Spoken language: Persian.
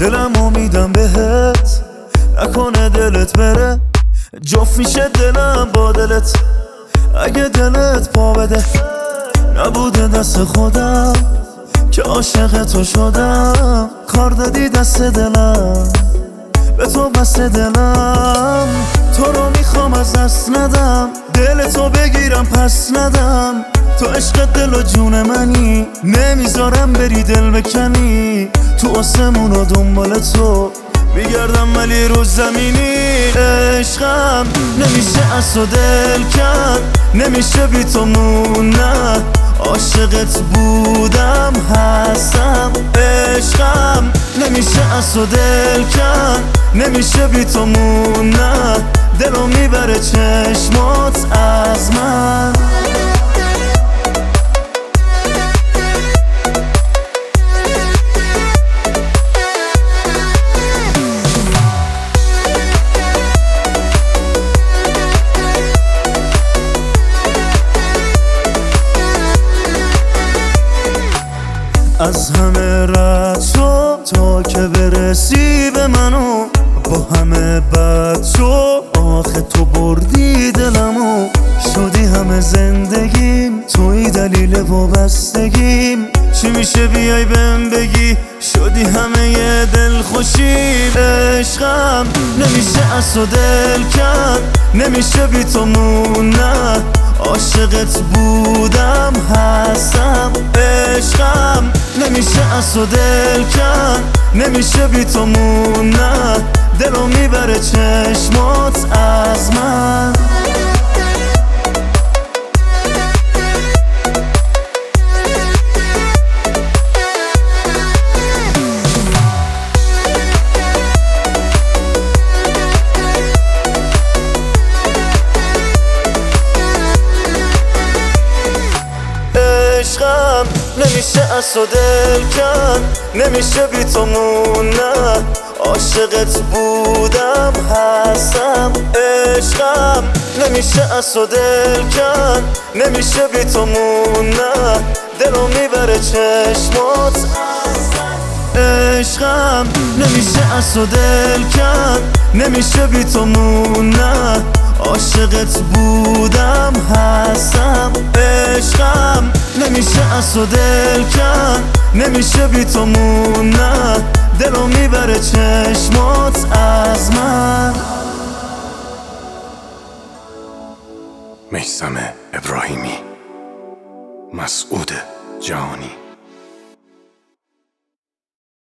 دلمو میدم بهت، نکنه دلت بره. جفت میشه دلم با دلت اگه دلت پا بده. نبوده دست خودم که عاشق تو شدم، کار دادی دست دلم، به تو بست دلم. تو رو میخوام از دست ندم، دل تو بگیرم پس ندم. تو عشق دل و جون منی، نمیذارم بری دل بکنی. تو آسمون و دنبال تو میگردم ولی رو زمینی. عشقم نمیشه از تو دل کن، نمیشه بی تو مونن. عاشقت بودم هستم، عشقم نمیشه از تو دل کن، نمیشه بی تو مونن. دلو میبره چشمات از من. از همه رد شو تا که برسی به منو، با همه بد شو آخه تو بردی دلمو. شدی همه زندگیم، توی دلیل وابستگیم. چی میشه بیای بهم بگی، شدی همه ی دل خوشیم. عشقم نمیشه از تو دل کن، نمیشه بی تو موندن. عاشقت بودم هستم، عشقم نمیشه از تو دل کن، نمیشه بی تو موندن. دلو میبره چشمات از من. عشقم نمیشه از تو دل کن، نمیشه بی تو موندن. عاشقت بودم هستم، عشقم نمیشه از تو دل کن، نمیشه بی تو موندن. دلو میبره چشمات از من. عشقم نمیشه از تو دل کن، نمیشه بی تو موندن. عاشقت بودم هستم، عشقم نمیشه از تو دل کن، نمیشه بی تو موندن. دلو میبره چشمات از من. میثم ابراهیمی، مسعود جهانی.